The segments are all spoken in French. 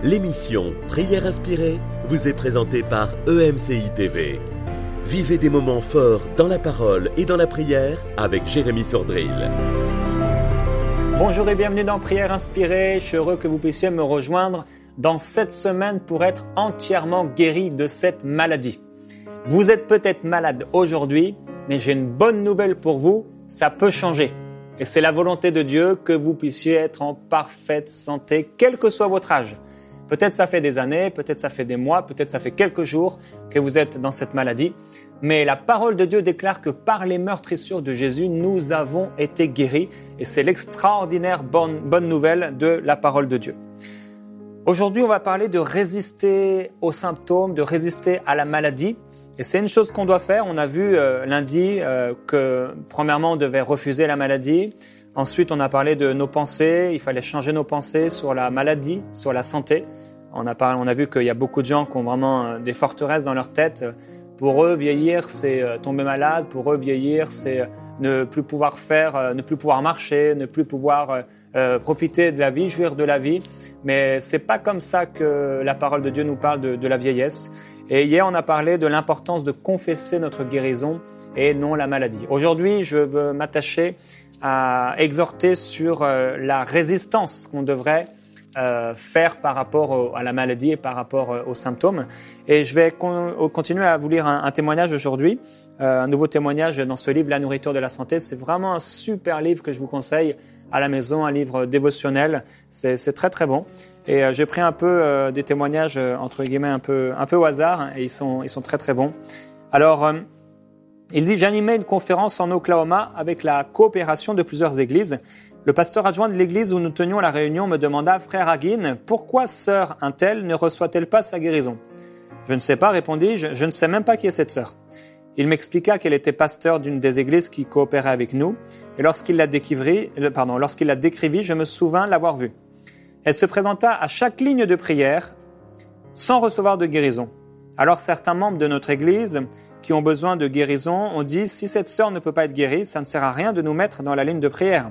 L'émission Prière inspirée vous est présentée par EMCI TV. Vivez des moments forts dans la parole et dans la prière avec Jérémy Sordrill. Bonjour et bienvenue dans Prière inspirée. Je suis heureux que vous puissiez me rejoindre dans cette semaine pour être entièrement guéri de cette maladie. Vous êtes peut-être malade aujourd'hui, mais j'ai une bonne nouvelle pour vous, ça peut changer. Et c'est la volonté de Dieu que vous puissiez être en parfaite santé, quel que soit votre âge. Peut-être ça fait des années, peut-être ça fait des mois, peut-être ça fait quelques jours que vous êtes dans cette maladie. Mais la parole de Dieu déclare que par les meurtrissures de Jésus, nous avons été guéris. Et c'est l'extraordinaire bonne nouvelle de la parole de Dieu. Aujourd'hui, on va parler de résister aux symptômes, de résister à la maladie. Et c'est une chose qu'on doit faire. On a vu lundi que premièrement, on devait refuser la maladie. Ensuite, on a parlé de nos pensées. Il fallait changer nos pensées sur la maladie, sur la santé. On a vu qu'il y a beaucoup de gens qui ont vraiment des forteresses dans leur tête. Pour eux, vieillir, c'est tomber malade. Pour eux, vieillir, c'est ne plus pouvoir marcher, ne plus pouvoir profiter de la vie, jouir de la vie. Mais c'est pas comme ça que la parole de Dieu nous parle de la vieillesse. Et hier, on a parlé de l'importance de confesser notre guérison et non la maladie. Aujourd'hui, je veux m'attacher à exhorter sur la résistance qu'on devrait faire par rapport à la maladie et par rapport aux symptômes. Et je vais continuer à vous lire un témoignage aujourd'hui, un nouveau témoignage dans ce livre, La nourriture de la santé. C'est vraiment un super livre que je vous conseille à la maison, un livre dévotionnel. C'est très très bon. Et j'ai pris un peu des témoignages entre guillemets un peu au hasard et ils sont très très bons. Alors il dit: j'animais une conférence en Oklahoma avec la coopération de plusieurs églises. Le pasteur adjoint de l'église où nous tenions la réunion me demanda: frère Hagin, pourquoi sœur un tel ne reçoit-elle pas sa guérison? Je ne sais pas, répondis-je, je ne sais même pas qui est cette sœur. Il m'expliqua qu'elle était pasteur d'une des églises qui coopérait avec nous, et lorsqu'il la décrivit, je me souvins l'avoir vue. Elle se présenta à chaque ligne de prière sans recevoir de guérison. Alors certains membres de notre église qui ont besoin de guérison ont dit: si cette sœur ne peut pas être guérie, ça ne sert à rien de nous mettre dans la ligne de prière.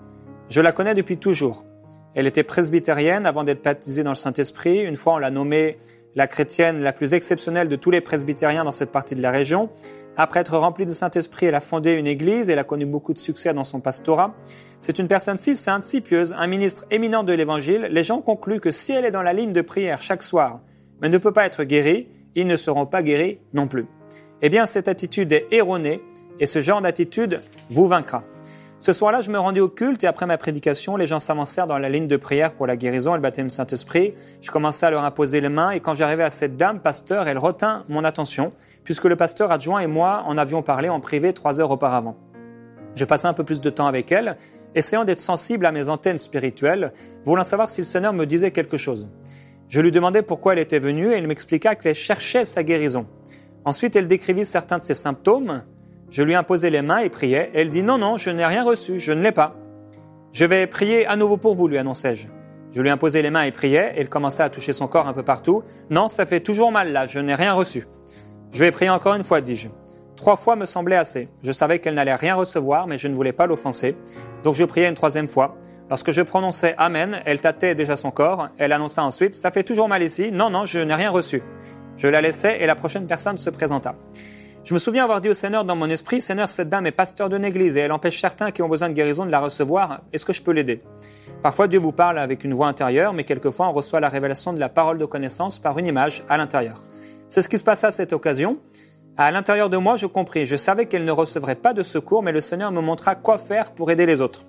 Je la connais depuis toujours. Elle était presbytérienne avant d'être baptisée dans le Saint-Esprit. Une fois, on l'a nommée la chrétienne la plus exceptionnelle de tous les presbytériens dans cette partie de la région. Après être remplie du Saint-Esprit, elle a fondé une église. Elle a connu beaucoup de succès dans son pastorat. C'est une personne si sainte, si pieuse, un ministre éminent de l'Évangile. Les gens concluent que si elle est dans la ligne de prière chaque soir, mais ne peut pas être guérie, ils ne seront pas guéris non plus. Eh bien, cette attitude est erronée et ce genre d'attitude vous vaincra. Ce soir-là, je me rendis au culte et après ma prédication, les gens s'avancèrent dans la ligne de prière pour la guérison et le baptême du Saint-Esprit. Je commençais à leur imposer les mains et quand j'arrivais à cette dame, pasteur, elle retint mon attention puisque le pasteur adjoint et moi en avions parlé en privé 3 heures auparavant. Je passais un peu plus de temps avec elle, essayant d'être sensible à mes antennes spirituelles, voulant savoir si le Seigneur me disait quelque chose. Je lui demandai pourquoi elle était venue et elle m'expliqua qu'elle cherchait sa guérison. Ensuite, elle décrivit certains de ses symptômes. Je lui imposai les mains et priais. Elle dit: non, je n'ai rien reçu, je ne l'ai pas. Je vais prier à nouveau pour vous, lui annonçai-je. Je lui imposai les mains et priais. Elle commença à toucher son corps un peu partout. Non, ça fait toujours mal là, je n'ai rien reçu. Je vais prier encore une fois, dis-je. 3 fois me semblait assez. Je savais qu'elle n'allait rien recevoir, mais je ne voulais pas l'offenser. Donc je priais une 3e fois. Lorsque je prononçais Amen, elle tâtait déjà son corps. Elle annonça ensuite: ça fait toujours mal ici. Non, je n'ai rien reçu. Je la laissai et la prochaine personne se présenta. Je me souviens avoir dit au Seigneur dans mon esprit: Seigneur, cette dame est pasteur d'une église et elle empêche certains qui ont besoin de guérison de la recevoir. Est-ce que je peux l'aider? Parfois, Dieu vous parle avec une voix intérieure, mais quelquefois, on reçoit la révélation de la parole de connaissance par une image à l'intérieur. C'est ce qui se passa à cette occasion. À l'intérieur de moi, je compris. Je savais qu'elle ne recevrait pas de secours, mais le Seigneur me montra quoi faire pour aider les autres.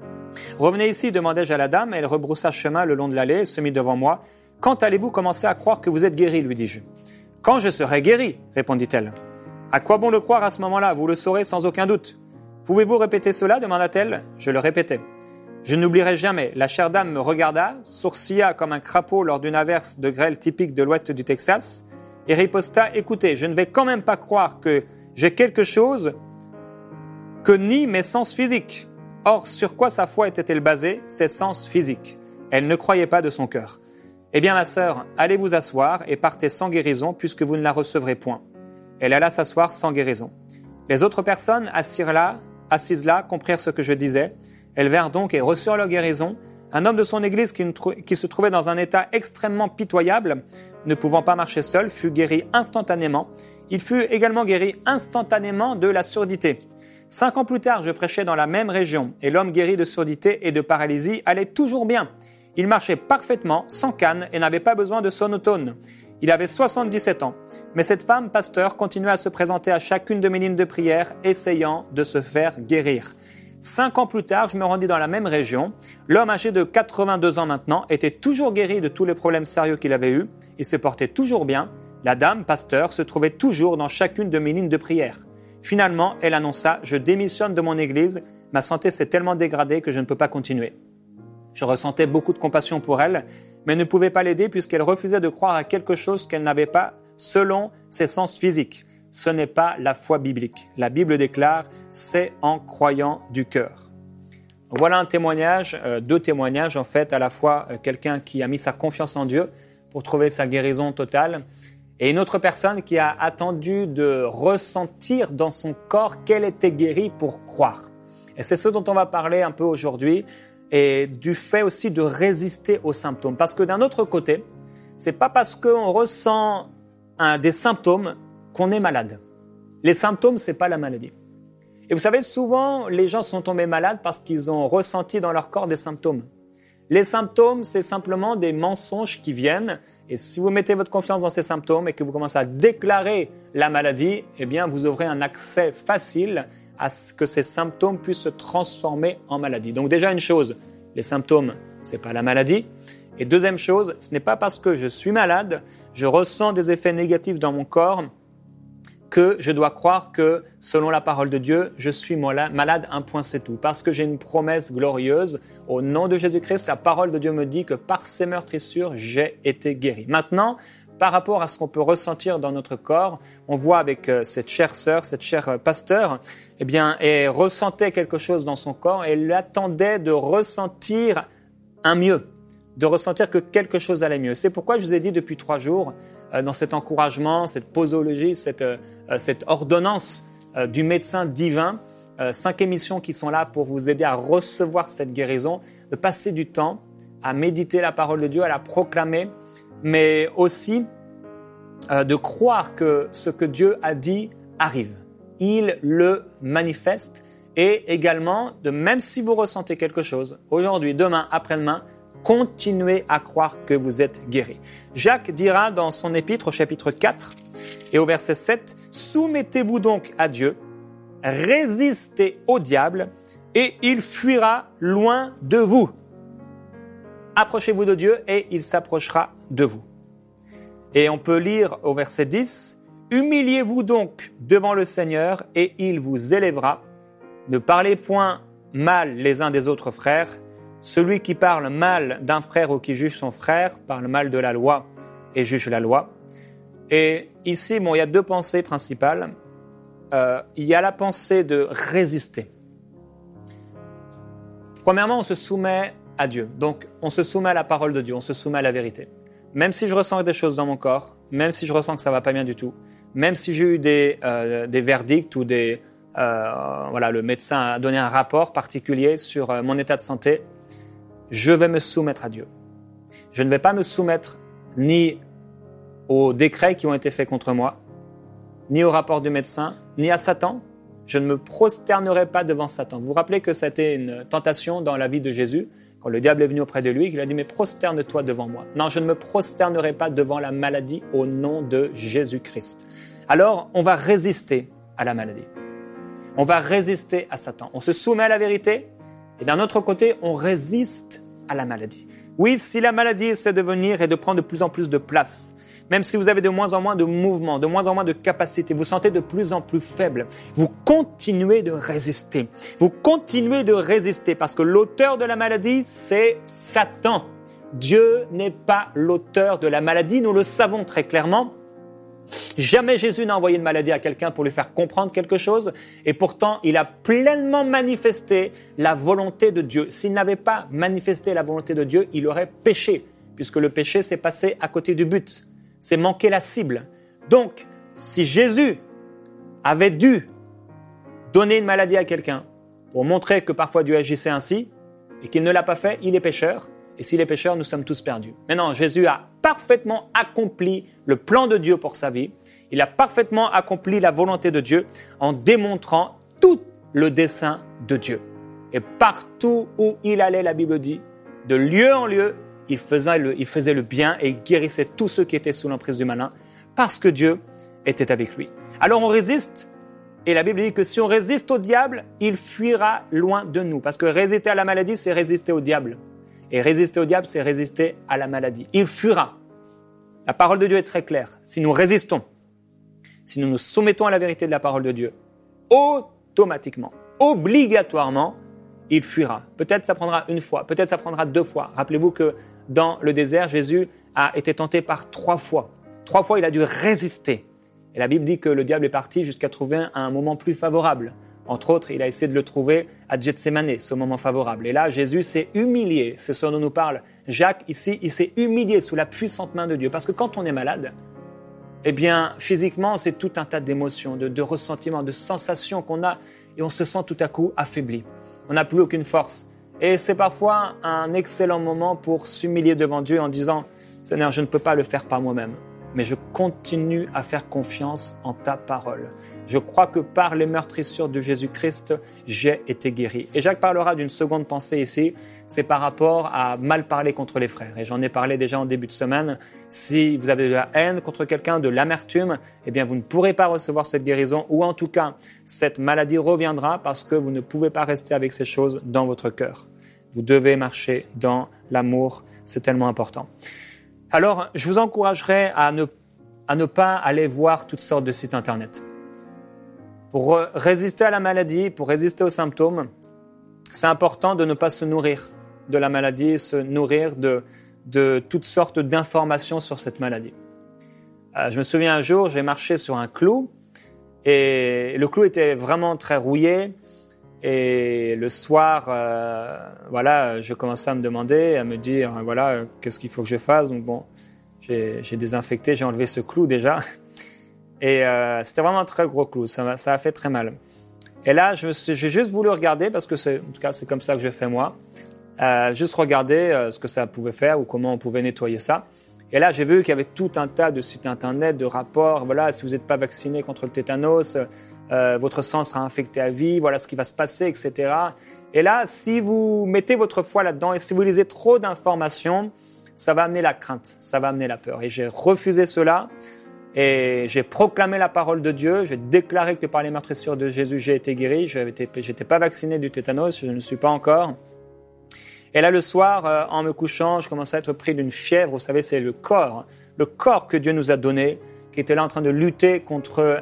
Revenez ici, demandai-je à la dame. Elle rebroussa chemin le long de l'allée et se mit devant moi. Quand allez-vous commencer à croire que vous êtes guéri, lui dis-je. Quand je serai guéri, répondit-elle. À quoi bon le croire à ce moment-là? Vous le saurez sans aucun doute. Pouvez-vous répéter cela? demanda-t-elle. Je le répétai. Je n'oublierai jamais. La chère dame me regarda, sourcilla comme un crapaud lors d'une averse de grêle typique de l'ouest du Texas et riposta: écoutez, je ne vais quand même pas croire que j'ai quelque chose que nie mes sens physiques. Or, sur quoi sa foi était-elle basée? Ses sens physiques. Elle ne croyait pas de son cœur. Eh bien, ma sœur, allez vous asseoir et partez sans guérison puisque vous ne la recevrez point. Elle alla s'asseoir sans guérison. Les autres personnes assises là, comprirent ce que je disais. Elles vinrent donc et reçurent leur guérison. Un homme de son église qui se trouvait dans un état extrêmement pitoyable, ne pouvant pas marcher seul, fut guéri instantanément. Il fut également guéri instantanément de la surdité. 5 ans plus tard, je prêchais dans la même région et l'homme guéri de surdité et de paralysie allait toujours bien. Il marchait parfaitement, sans canne et n'avait pas besoin de sonotone. Il avait 77 ans. Mais cette femme, pasteur, continuait à se présenter à chacune de mes lignes de prière, essayant de se faire guérir. 5 ans plus tard, je me rendis dans la même région. L'homme âgé de 82 ans maintenant était toujours guéri de tous les problèmes sérieux qu'il avait eus. Il se portait toujours bien. La dame, pasteur, se trouvait toujours dans chacune de mes lignes de prière. Finalement, elle annonça « Je démissionne de mon église. Ma santé s'est tellement dégradée que je ne peux pas continuer. » Je ressentais beaucoup de compassion pour elle, mais ne pouvais pas l'aider puisqu'elle refusait de croire à quelque chose qu'elle n'avait pas selon ses sens physiques. Ce n'est pas la foi biblique. La Bible déclare « c'est en croyant du cœur ». Voilà un témoignage, 2 témoignages en fait, à la fois quelqu'un qui a mis sa confiance en Dieu pour trouver sa guérison totale et une autre personne qui a attendu de ressentir dans son corps qu'elle était guérie pour croire. Et c'est ce dont on va parler un peu aujourd'hui et du fait aussi de résister aux symptômes. Parce que d'un autre côté, c'est pas parce qu'on ressent des symptômes qu'on est malade. Les symptômes, c'est pas la maladie. Et vous savez, souvent, les gens sont tombés malades parce qu'ils ont ressenti dans leur corps des symptômes. Les symptômes, c'est simplement des mensonges qui viennent. Et si vous mettez votre confiance dans ces symptômes et que vous commencez à déclarer la maladie, eh bien, vous aurez un accès facile à ce que ces symptômes puissent se transformer en maladie. Donc déjà une chose, les symptômes, c'est pas la maladie. Et deuxième chose, ce n'est pas parce que je suis malade, je ressens des effets négatifs dans mon corps que je dois croire que, selon la parole de Dieu, je suis malade, un point c'est tout. Parce que j'ai une promesse glorieuse, au nom de Jésus-Christ, la parole de Dieu me dit que par ses meurtrissures, j'ai été guéri. Maintenant, par rapport à ce qu'on peut ressentir dans notre corps, on voit avec cette chère sœur, cette chère pasteur, eh bien, elle ressentait quelque chose dans son corps et elle attendait de ressentir un mieux, de ressentir que quelque chose allait mieux. C'est pourquoi je vous ai dit depuis 3 jours, dans cet encouragement, cette posologie, cette ordonnance du médecin divin, 5 émissions qui sont là pour vous aider à recevoir cette guérison, de passer du temps à méditer la parole de Dieu, à la proclamer, mais aussi de croire que ce que Dieu a dit arrive. Il le manifeste et également, même si vous ressentez quelque chose, aujourd'hui, demain, après-demain, continuez à croire que vous êtes guéri. Jacques dira dans son épître au chapitre 4 et au verset 7, « Soumettez-vous donc à Dieu, résistez au diable et il fuira loin de vous. Approchez-vous de Dieu et il s'approchera de vous. » Et on peut lire au verset 10, « Humiliez-vous donc devant le Seigneur et il vous élèvera. Ne parlez point mal les uns des autres frères. Celui qui parle mal d'un frère ou qui juge son frère parle mal de la loi et juge la loi. » Et ici, il y a 2 pensées principales. Il y a la pensée de résister. Premièrement, on se soumet à Dieu. Donc, on se soumet à la parole de Dieu, on se soumet à la vérité. Même si je ressens des choses dans mon corps, même si je ressens que ça va pas bien du tout, même si j'ai eu des verdicts ou le médecin a donné un rapport particulier sur mon état de santé, je vais me soumettre à Dieu. Je ne vais pas me soumettre ni aux décrets qui ont été faits contre moi, ni au rapport du médecin, ni à Satan. Je ne me prosternerai pas devant Satan. Vous vous rappelez que c'était une tentation dans la vie de Jésus, quand le diable est venu auprès de lui, il a dit « Mais prosterne-toi devant moi ». Non, je ne me prosternerai pas devant la maladie au nom de Jésus-Christ. Alors, on va résister à la maladie. On va résister à Satan. On se soumet à la vérité et d'un autre côté, on résiste à la maladie. Oui, si la maladie essaie de venir et de prendre de plus en plus de place, même si vous avez de moins en moins de mouvement, de moins en moins de capacité, vous sentez de plus en plus faible, vous continuez de résister. Vous continuez de résister parce que l'auteur de la maladie, c'est Satan. Dieu n'est pas l'auteur de la maladie, nous le savons très clairement. Jamais Jésus n'a envoyé une maladie à quelqu'un pour lui faire comprendre quelque chose et pourtant il a pleinement manifesté la volonté de Dieu. S'il n'avait pas manifesté la volonté de Dieu, il aurait péché puisque le péché s'est passé à côté du but. C'est manquer la cible. Donc, si Jésus avait dû donner une maladie à quelqu'un pour montrer que parfois Dieu agissait ainsi, et qu'il ne l'a pas fait, il est pécheur. Et s'il est pécheur, nous sommes tous perdus. Maintenant, Jésus a parfaitement accompli le plan de Dieu pour sa vie. Il a parfaitement accompli la volonté de Dieu en démontrant tout le dessein de Dieu. Et partout où il allait, la Bible dit, de lieu en lieu, il faisait le bien et il guérissait tous ceux qui étaient sous l'emprise du malin parce que Dieu était avec lui. Alors on résiste, et la Bible dit que si on résiste au diable, il fuira loin de nous. Parce que résister à la maladie, c'est résister au diable. Et résister au diable, c'est résister à la maladie. Il fuira. La parole de Dieu est très claire. Si nous résistons, si nous nous soumettons à la vérité de la parole de Dieu, automatiquement, obligatoirement, il fuira. Peut-être ça prendra une fois, peut-être ça prendra 2 fois. Rappelez-vous que dans le désert, Jésus a été tenté par 3 fois. 3 fois, il a dû résister. Et la Bible dit que le diable est parti jusqu'à trouver un moment plus favorable. Entre autres, il a essayé de le trouver à Gethsémané, ce moment favorable. Et là, Jésus s'est humilié. C'est ce dont nous parle Jacques ici. Il s'est humilié sous la puissante main de Dieu. Parce que quand on est malade, eh bien, physiquement, c'est tout un tas d'émotions, de ressentiments, de sensations qu'on a. Et on se sent tout à coup affaibli. On n'a plus aucune force. Et c'est parfois un excellent moment pour s'humilier devant Dieu en disant « Seigneur, je ne peux pas le faire par moi-même. » Mais je continue à faire confiance en ta parole. Je crois que par les meurtrissures de Jésus-Christ, j'ai été guéri. Et Jacques parlera d'une seconde pensée ici, c'est par rapport à mal parler contre les frères. Et j'en ai parlé déjà en début de semaine. Si vous avez de la haine contre quelqu'un, de l'amertume, eh bien vous ne pourrez pas recevoir cette guérison, ou en tout cas, cette maladie reviendra parce que vous ne pouvez pas rester avec ces choses dans votre cœur. Vous devez marcher dans l'amour, c'est tellement important. Alors, je vous encouragerai à ne pas aller voir toutes sortes de sites internet. Pour résister à la maladie, pour résister aux symptômes, c'est important de ne pas se nourrir de la maladie, se nourrir de toutes sortes d'informations sur cette maladie. Je me souviens un jour, j'ai marché sur un clou et le clou était vraiment très rouillé. Et le soir, je commençais à me demander, à me dire, qu'est-ce qu'il faut que je fasse. Donc bon, j'ai désinfecté, j'ai enlevé ce clou déjà. Et c'était vraiment un très gros clou, ça a fait très mal. Et là, j'ai juste voulu regarder, parce que en tout cas, c'est comme ça que je fais moi, juste regarder ce que ça pouvait faire ou comment on pouvait nettoyer ça. Et là, j'ai vu qu'il y avait tout un tas de sites internet, de rapports. Voilà, si vous n'êtes pas vacciné contre le tétanos, votre sang sera infecté à vie. Voilà ce qui va se passer, etc. Et là, si vous mettez votre foi là-dedans et si vous lisez trop d'informations, ça va amener la crainte, ça va amener la peur. Et j'ai refusé cela et j'ai proclamé la parole de Dieu. J'ai déclaré que par les meurtrissures de Jésus, j'ai été guéri. J'étais pas vacciné du tétanos, je ne le suis pas encore. Et là, le soir, en me couchant, je commençais à être pris d'une fièvre. Vous savez, c'est le corps que Dieu nous a donné, qui était là en train de lutter contre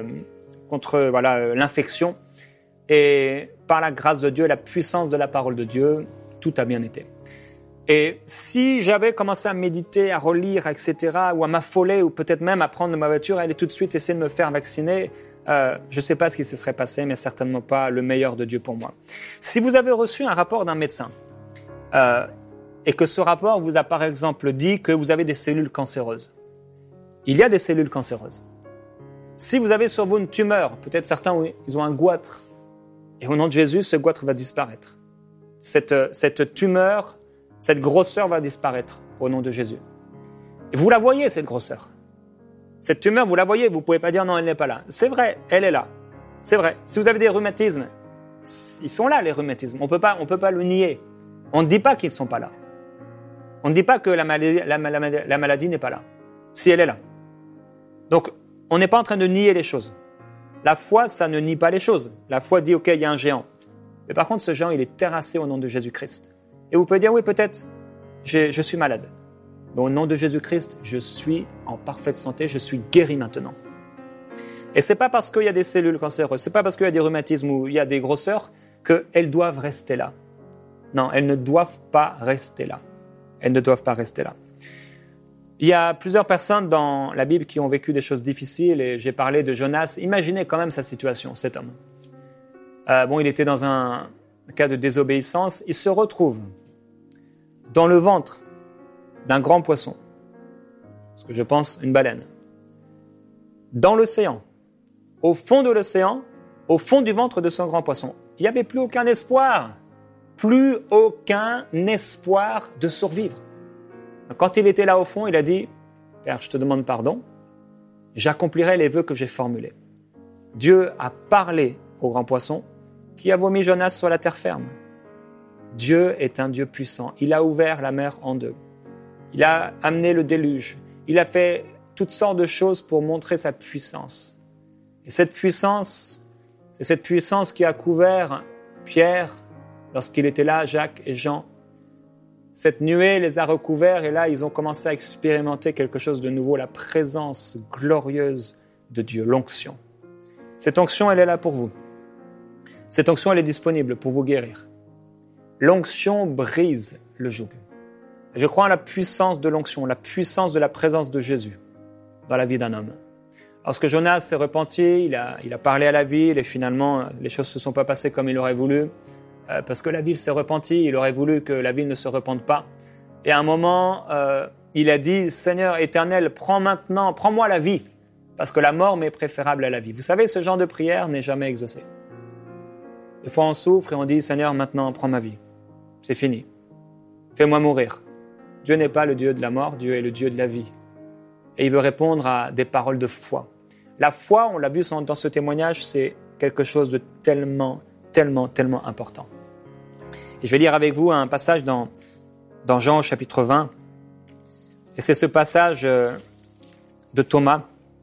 l'infection. Et par la grâce de Dieu, la puissance de la parole de Dieu, tout a bien été. Et si j'avais commencé à méditer, à relire, etc., ou à m'affoler, ou peut-être même à prendre ma voiture et aller tout de suite essayer de me faire vacciner, je ne sais pas ce qui se serait passé, mais certainement pas le meilleur de Dieu pour moi. Si vous avez reçu un rapport d'un médecin, et que ce rapport vous a par exemple dit que vous avez des cellules cancéreuses. Il y a des cellules cancéreuses. Si vous avez sur vous une tumeur, peut-être certains ils ont un goitre, et au nom de Jésus, ce goitre va disparaître. Cette tumeur, cette grosseur va disparaître au nom de Jésus. Et vous la voyez, cette grosseur. Cette tumeur, vous la voyez, vous ne pouvez pas dire non, elle n'est pas là. C'est vrai, elle est là. C'est vrai. Si vous avez des rhumatismes, ils sont là les rhumatismes. On peut pas le nier. On ne dit pas qu'ils ne sont pas là. On ne dit pas que la maladie n'est pas là, si elle est là. Donc, on n'est pas en train de nier les choses. La foi, ça ne nie pas les choses. La foi dit, ok, il y a un géant. Mais par contre, ce géant, il est terrassé au nom de Jésus-Christ. Et vous pouvez dire, oui, peut-être, je suis malade. Mais au nom de Jésus-Christ, je suis en parfaite santé, je suis guéri maintenant. Et c'est pas parce qu'il y a des cellules cancéreuses, c'est pas parce qu'il y a des rhumatismes ou il y a des grosseurs qu'elles doivent rester là. Non, elles ne doivent pas rester là. Elles ne doivent pas rester là. Il y a plusieurs personnes dans la Bible qui ont vécu des choses difficiles et j'ai parlé de Jonas. Imaginez quand même sa situation, cet homme. Il était dans un cas de désobéissance. Il se retrouve dans le ventre d'un grand poisson, ce que je pense une baleine, dans l'océan, au fond de l'océan, au fond du ventre de ce grand poisson. Il n'y avait plus aucun espoir. plus aucun espoir de survivre. Quand il était là au fond, il a dit « Père, je te demande pardon, j'accomplirai les vœux que j'ai formulés. » Dieu a parlé au grand poisson qui a vomi Jonas sur la terre ferme. Dieu est un Dieu puissant. Il a ouvert la mer en deux. Il a amené le déluge. Il a fait toutes sortes de choses pour montrer sa puissance. Et cette puissance, c'est cette puissance qui a couvert Pierre lorsqu'il était là, Jacques et Jean. Cette nuée les a recouverts et là, ils ont commencé à expérimenter quelque chose de nouveau, la présence glorieuse de Dieu, l'onction. Cette onction, elle est là pour vous. Cette onction, elle est disponible pour vous guérir. L'onction brise le joug. Je crois en la puissance de l'onction, la puissance de la présence de Jésus dans la vie d'un homme. Lorsque Jonas s'est repenti, il a parlé à la ville et finalement, les choses ne se sont pas passées comme il aurait voulu parce que la ville s'est repentie, il aurait voulu que la ville ne se repente pas. Et à un moment, il a dit « Seigneur éternel, prends-moi la vie parce que la mort m'est préférable à la vie. » Vous savez, ce genre de prière n'est jamais exaucé. Des fois, on souffre et on dit « Seigneur, maintenant, prends ma vie. C'est fini. Fais-moi mourir. » Dieu n'est pas le Dieu de la mort, Dieu est le Dieu de la vie. Et il veut répondre à des paroles de foi. La foi, on l'a vu dans ce témoignage, c'est quelque chose de tellement important. Et je vais lire avec vous un passage dans Jean au chapitre 20. Et c'est ce passage de Thomas.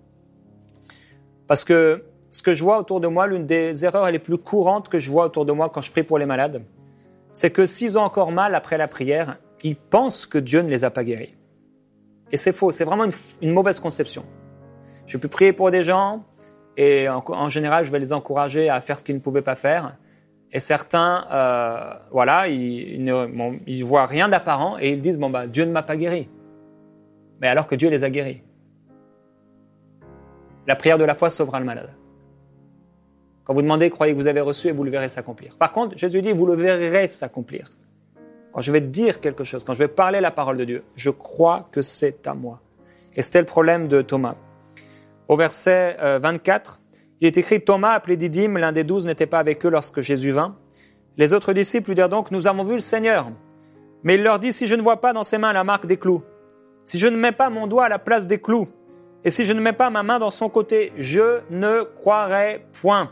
Parce que ce que je vois autour de moi, l'une des erreurs les plus courantes que je vois autour de moi quand je prie pour les malades, c'est que s'ils ont encore mal après la prière, ils pensent que Dieu ne les a pas guéris. Et c'est faux, c'est vraiment une mauvaise conception. Je peux prier pour des gens et en général, je vais les encourager à faire ce qu'ils ne pouvaient pas faire. Et certains, ils voient rien d'apparent et ils disent « Dieu ne m'a pas guéri ». Mais alors que Dieu les a guéris. La prière de la foi sauvera le malade. Quand vous demandez, croyez que vous avez reçu et vous le verrez s'accomplir. Par contre, Jésus dit, vous le verrez s'accomplir. Quand je vais dire quelque chose, quand je vais parler la parole de Dieu, je crois que c'est à moi. Et c'était le problème de Thomas. Au verset 24, il est écrit, Thomas, appelé Didyme, l'un des 12, n'était pas avec eux lorsque Jésus vint. Les autres disciples lui dirent donc, nous avons vu le Seigneur. Mais il leur dit, si je ne vois pas dans ses mains la marque des clous, si je ne mets pas mon doigt à la place des clous, et si je ne mets pas ma main dans son côté, je ne croirai point.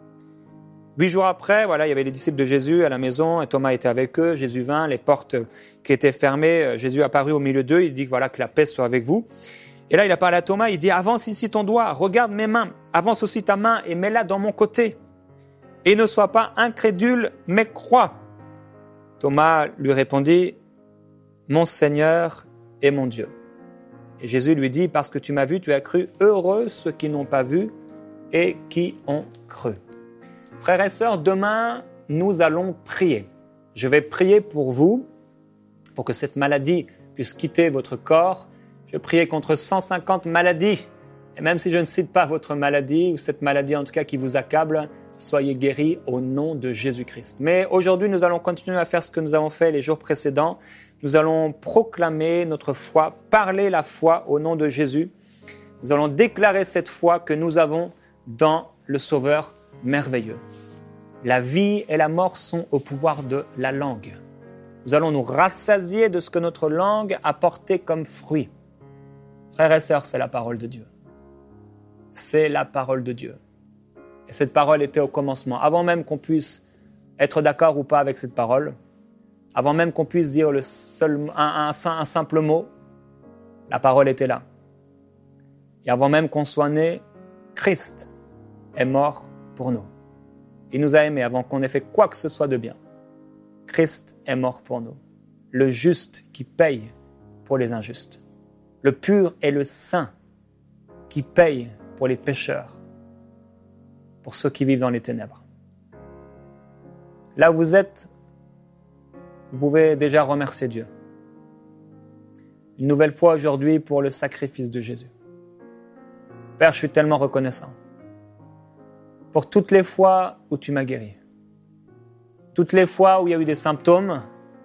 8 jours après, il y avait les disciples de Jésus à la maison et Thomas était avec eux. Jésus vint, les portes qui étaient fermées, Jésus apparut au milieu d'eux. Il dit que la paix soit avec vous. Et là, il a parlé à Thomas, il dit, avance ici ton doigt, regarde mes mains, avance aussi ta main et mets-la dans mon côté. Et ne sois pas incrédule, mais crois. Thomas lui répondit, mon Seigneur et mon Dieu. Et Jésus lui dit, parce que tu m'as vu, tu as cru, heureux ceux qui n'ont pas vu et qui ont cru. Frères et sœurs, demain, nous allons prier. Je vais prier pour vous, pour que cette maladie puisse quitter votre corps. Je vais prier contre 150 maladies. Et même si je ne cite pas votre maladie, ou cette maladie en tout cas qui vous accable, soyez guéris au nom de Jésus-Christ. Mais aujourd'hui, nous allons continuer à faire ce que nous avons fait les jours précédents. Nous allons proclamer notre foi, parler la foi au nom de Jésus. Nous allons déclarer cette foi que nous avons dans le Sauveur merveilleux. La vie et la mort sont au pouvoir de la langue. Nous allons nous rassasier de ce que notre langue a porté comme fruit. Frères et sœurs, c'est la parole de Dieu. C'est la parole de Dieu. Et cette parole était au commencement. Avant même qu'on puisse être d'accord ou pas avec cette parole, avant même qu'on puisse dire un simple mot, la parole était là. Et avant même qu'on soit né, Christ est mort pour nous. Il nous a aimés avant qu'on ait fait quoi que ce soit de bien. Christ est mort pour nous. Le juste qui paye pour les injustes. Le pur et le saint qui paye pour les pécheurs. Pour ceux qui vivent dans les ténèbres. Là où vous êtes, vous pouvez déjà remercier Dieu. Une nouvelle fois aujourd'hui pour le sacrifice de Jésus. Père, je suis tellement reconnaissant pour toutes les fois où tu m'as guéri. Toutes les fois où il y a eu des symptômes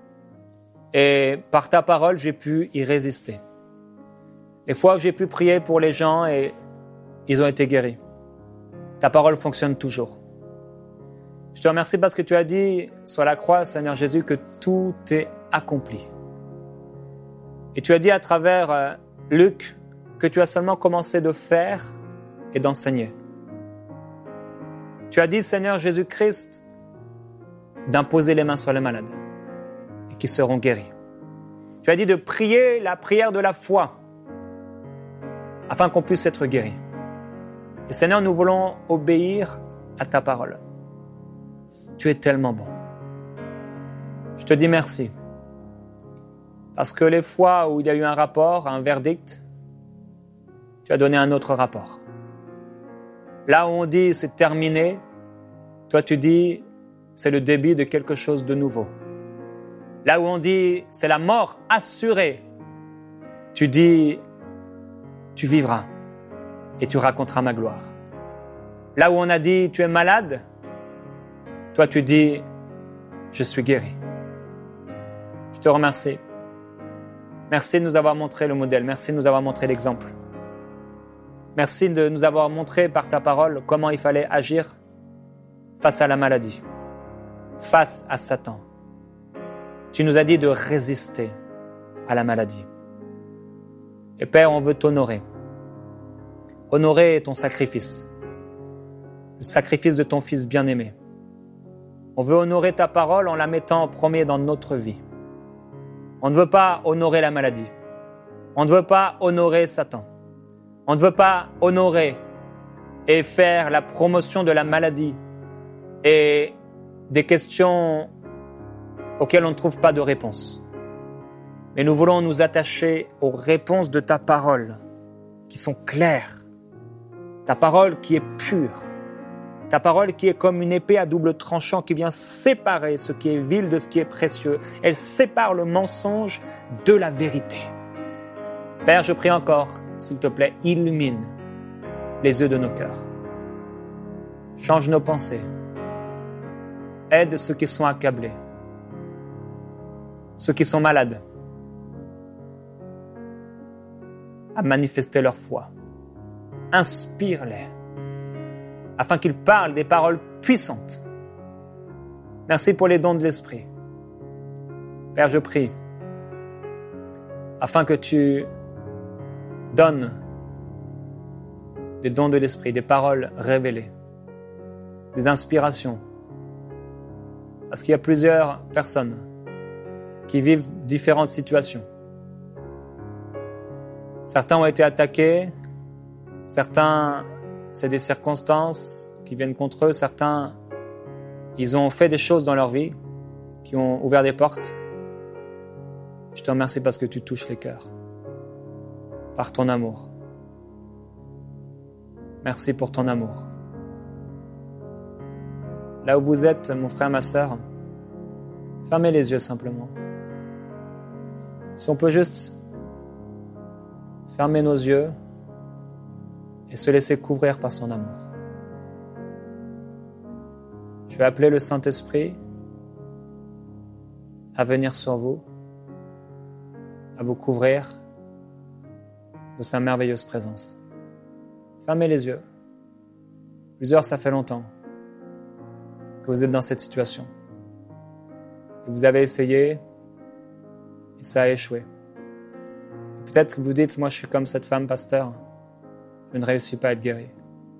et par ta parole, j'ai pu y résister. Les fois où j'ai pu prier pour les gens et ils ont été guéris. Ta parole fonctionne toujours. Je te remercie parce que tu as dit sur la croix, Seigneur Jésus, que tout est accompli. Et tu as dit à travers Luc que tu as seulement commencé de faire et d'enseigner. Tu as dit, Seigneur Jésus-Christ, d'imposer les mains sur les malades et qu'ils seront guéris. Tu as dit de prier la prière de la foi afin qu'on puisse être guéris. Et Seigneur, nous voulons obéir à ta parole. Tu es tellement bon. Je te dis merci. Parce que les fois où il y a eu un rapport, un verdict, tu as donné un autre rapport. Là où on dit c'est terminé, toi tu dis c'est le début de quelque chose de nouveau. Là où on dit c'est la mort assurée, tu dis tu vivras et tu raconteras ma gloire. Là où on a dit tu es malade, toi tu dis je suis guéri. Je te remercie. Merci de nous avoir montré le modèle, merci de nous avoir montré l'exemple. Merci de nous avoir montré par ta parole comment il fallait agir face à la maladie, face à Satan. Tu nous as dit de résister à la maladie. Et Père, on veut t'honorer. Honorer ton sacrifice, le sacrifice de ton Fils bien-aimé. On veut honorer ta parole en la mettant en premier dans notre vie. On ne veut pas honorer la maladie. On ne veut pas honorer Satan. On ne veut pas honorer et faire la promotion de la maladie et des questions auxquelles on ne trouve pas de réponse. Mais nous voulons nous attacher aux réponses de ta parole qui sont claires. Ta parole qui est pure. Ta parole qui est comme une épée à double tranchant qui vient séparer ce qui est vil de ce qui est précieux. Elle sépare le mensonge de la vérité. Père, je prie encore, s'il te plaît, illumine les yeux de nos cœurs. Change nos pensées. Aide ceux qui sont accablés. Ceux qui sont malades. À manifester leur foi. Inspire-les. Afin qu'ils parlent des paroles puissantes. Merci pour les dons de l'Esprit. Père, je prie afin que tu donnes des dons de l'Esprit, des paroles révélées, des inspirations. Parce qu'il y a plusieurs personnes qui vivent différentes situations. Certains ont été attaqués, certains, c'est des circonstances qui viennent contre eux, certains, ils ont fait des choses dans leur vie qui ont ouvert des portes. Je te remercie parce que tu touches les cœurs par ton amour. Merci pour ton amour. Là où vous êtes, mon frère, ma sœur, fermez les yeux simplement. Si on peut juste fermer nos yeux et se laisser couvrir par son amour. Je vais appeler le Saint-Esprit à venir sur vous, à vous couvrir de sa merveilleuse présence. Fermez les yeux. Plusieurs, ça fait longtemps que vous êtes dans cette situation. Et vous avez essayé et ça a échoué. Et peut-être que vous dites, moi je suis comme cette femme pasteur, je ne réussis pas à être guéri.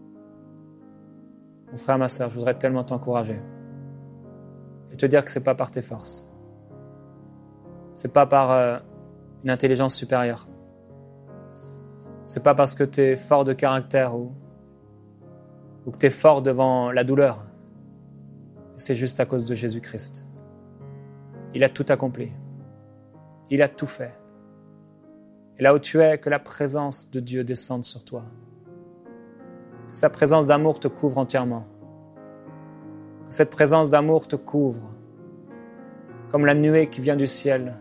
Mon frère, ma sœur, je voudrais tellement t'encourager et te dire que c'est pas par tes forces. C'est pas par une intelligence supérieure. C'est pas parce que tu es fort de caractère ou que tu es fort devant la douleur. C'est juste à cause de Jésus-Christ. Il a tout accompli. Il a tout fait. Et là où tu es, que la présence de Dieu descende sur toi. Que sa présence d'amour te couvre entièrement. Que cette présence d'amour te couvre comme la nuée qui vient du ciel.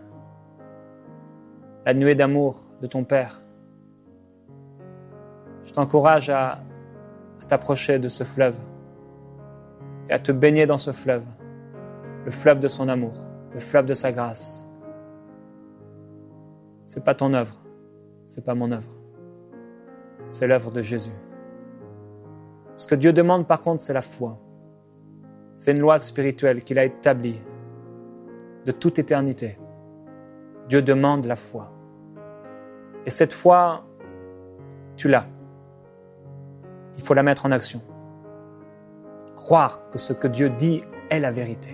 La nuée d'amour de ton Père. Je t'encourage à t'approcher de ce fleuve et à te baigner dans ce fleuve, le fleuve de son amour, le fleuve de sa grâce. C'est pas ton œuvre, c'est pas mon œuvre, c'est l'œuvre de Jésus. Ce que Dieu demande par contre, c'est la foi. C'est une loi spirituelle qu'il a établie de toute éternité. Dieu demande la foi. Et cette foi, tu l'as. Il faut la mettre en action. Croire que ce que Dieu dit est la vérité.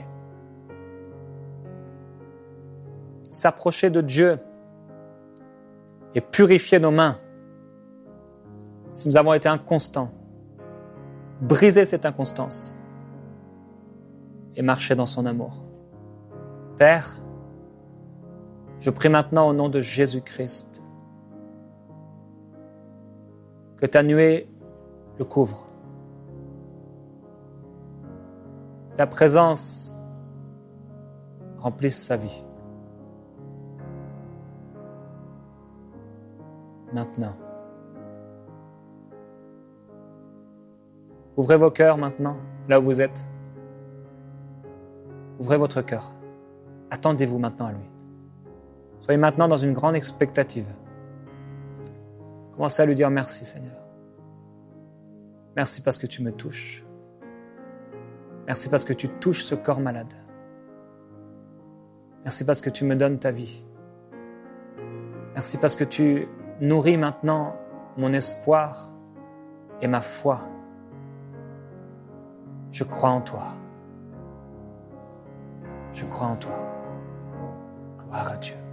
S'approcher de Dieu et purifier nos mains si nous avons été inconstants. Briser cette inconstance et marcher dans son amour. Père, je prie maintenant au nom de Jésus-Christ que ta nuée le couvre. Que ta présence remplisse sa vie. Maintenant. Ouvrez vos cœurs maintenant, là où vous êtes. Ouvrez votre cœur. Attendez-vous maintenant à lui. Soyez maintenant dans une grande expectative. Commencez à lui dire merci, Seigneur. Merci parce que tu me touches. Merci parce que tu touches ce corps malade. Merci parce que tu me donnes ta vie. Merci parce que tu nourris maintenant mon espoir et ma foi. Je crois en toi. Je crois en toi. Gloire à Dieu.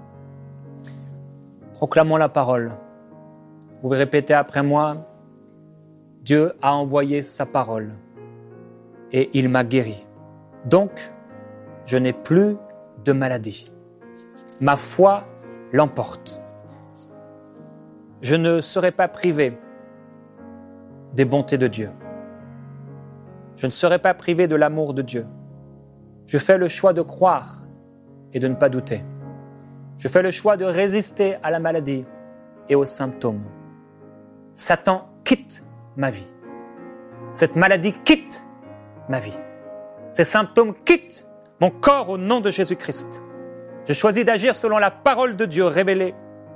Proclamons la parole. Vous pouvez répéter après moi. Dieu a envoyé sa parole et il m'a guéri. Donc, je n'ai plus de maladie. Ma foi l'emporte. Je ne serai pas privé des bontés de Dieu. Je ne serai pas privé de l'amour de Dieu. Je fais le choix de croire et de ne pas douter. Je fais le choix de résister à la maladie et aux symptômes. Satan quitte ma vie. Cette maladie quitte ma vie. Ces symptômes quittent mon corps au nom de Jésus-Christ. Je choisis d'agir selon la parole de Dieu révélée.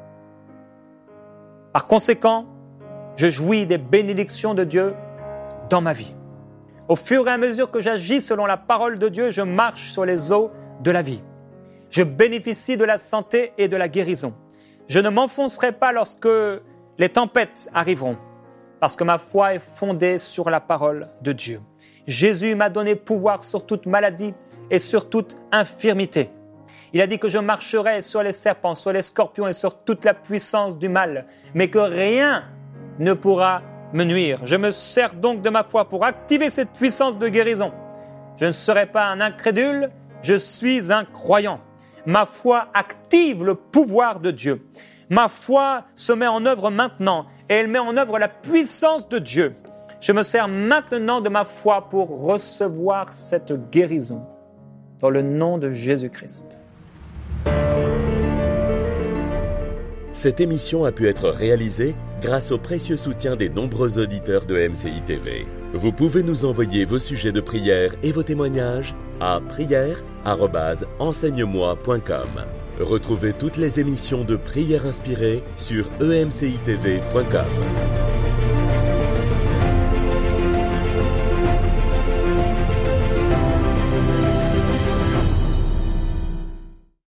Par conséquent, je jouis des bénédictions de Dieu dans ma vie. Au fur et à mesure que j'agis selon la parole de Dieu, je marche sur les eaux de la vie. Je bénéficie de la santé et de la guérison. Je ne m'enfoncerai pas lorsque les tempêtes arriveront, parce que ma foi est fondée sur la parole de Dieu. Jésus m'a donné pouvoir sur toute maladie et sur toute infirmité. Il a dit que je marcherai sur les serpents, sur les scorpions et sur toute la puissance du mal, mais que rien ne pourra me nuire. Je me sers donc de ma foi pour activer cette puissance de guérison. Je ne serai pas un incrédule, je suis un croyant. Ma foi active le pouvoir de Dieu. Ma foi se met en œuvre maintenant et elle met en œuvre la puissance de Dieu. Je me sers maintenant de ma foi pour recevoir cette guérison dans le nom de Jésus-Christ. Cette émission a pu être réalisée grâce au précieux soutien des nombreux auditeurs de MCI TV. Vous pouvez nous envoyer vos sujets de prière et vos témoignages à prière@enseigne-moi.com. Retrouvez toutes les émissions de Prière inspirée sur emcitv.com.